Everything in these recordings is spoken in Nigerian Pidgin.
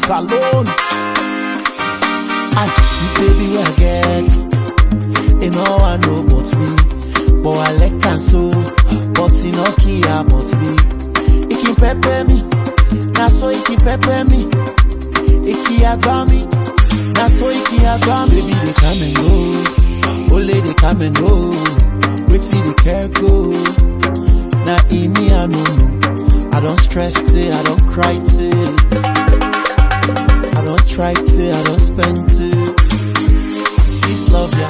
alone. This baby will get, you know I know but me. But I like can so, but he no care about me. He can pepper me, now so he can pepper me. He can agba me, now so he can agba me. Baby they come and go, only they come and go. Wait till they care go. Now in me I know, I don't stress it, I don't cry it. I don't try to, I don't spend to. This love, yeah.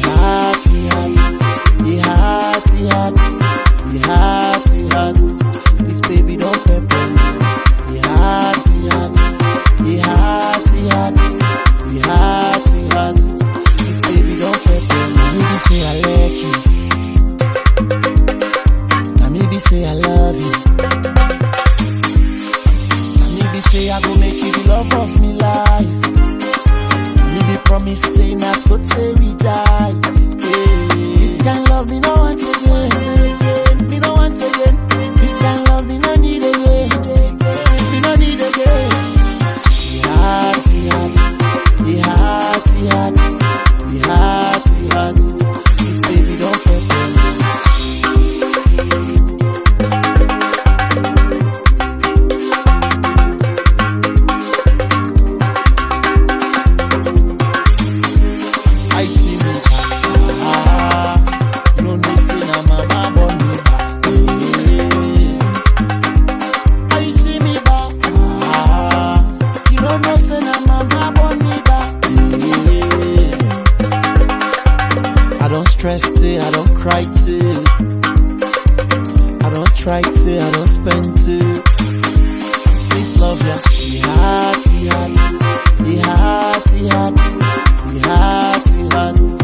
The heart. This baby don't pepper me. The heart. This baby don't pepper me. Maybe say I like you. Now maybe say I love you. Now maybe say I go make you the love of me life. Maybe promise say na so till we die. Yeah. This kind love me no want again. Me no want again. This kind love me no need again. Me no need again. The heart. This baby don't pepper me. I see me no no say na mama born me back. I see me back. You don't know say na mama born me back. I don't stress it, I don't cry it. I don't try to, I don't spend it. This love, yeah. The heart.